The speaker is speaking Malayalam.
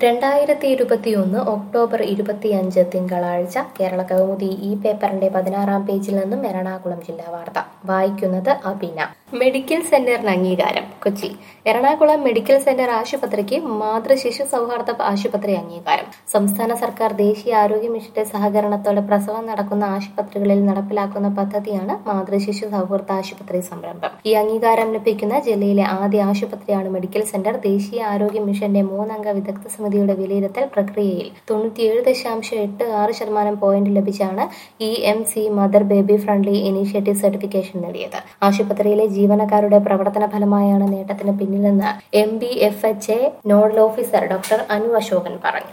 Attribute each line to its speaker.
Speaker 1: 2021 ഒക്ടോബർ 25 തിങ്കളാഴ്ച കേരള കൗമുദി ഈ പേപ്പറിന്റെ 16-ാം പേജിൽ നിന്നും എറണാകുളം ജില്ലാ വാർത്ത വായിക്കുന്നത് അബിന. മെഡിക്കൽ സെന്ററിന് അംഗീകാരം. കൊച്ചി. എറണാകുളം മെഡിക്കൽ സെന്റർ ആശുപത്രിക്ക് മാതൃശിശു സൗഹാർദ്ദ ആശുപത്രി അംഗീകാരം. സംസ്ഥാന സർക്കാർ ദേശീയ ആരോഗ്യ മിഷന്റെ സഹകരണത്തോടെ പ്രസവം നടക്കുന്ന ആശുപത്രികളിൽ നടപ്പിലാക്കുന്ന പദ്ധതിയാണ് മാതൃശിശു സൗഹൃദ ആശുപത്രി സംരംഭം. ഈ അംഗീകാരം ലഭിക്കുന്ന ജില്ലയിലെ ആദ്യ ആശുപത്രിയാണ് മെഡിക്കൽ സെന്റർ. ദേശീയ ആരോഗ്യ മിഷന്റെ 3-അംഗ വിദഗ്ധ സമിതിയുടെ വിലയിരുത്തൽ പ്രക്രിയയിൽ 97.86% പോയിന്റ് ലഭിച്ചാണ് EMC mother baby friendly initiative certification നേടിയത്. ആശുപത്രിയിലെ ജീവനക്കാരുടെ പ്രവർത്തന ഫലമായാണ് നേട്ടത്തിന് പിന്നിലെന്ന് MBFHA nodal officer doctor Anu Ashokan പറഞ്ഞു.